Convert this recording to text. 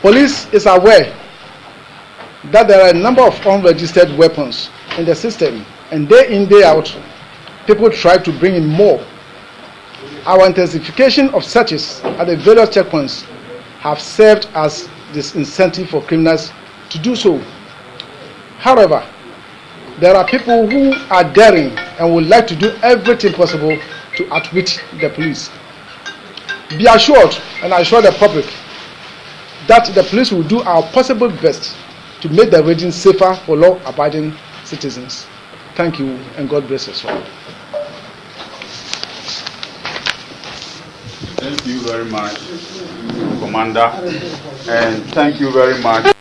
Police is aware that there are a number of unregistered weapons in the system, and day in, day out, people try to bring in more. Our intensification of searches at the various checkpoints have served as this incentive for criminals to do so. However, there are people who are daring and would like to do everything possible to outwit the police. Be assured, and I assure the public, that the police will do our possible best to make the region safer for law-abiding citizens. Thank you, and God bless us all. Thank you very much, Commander, and thank you very much.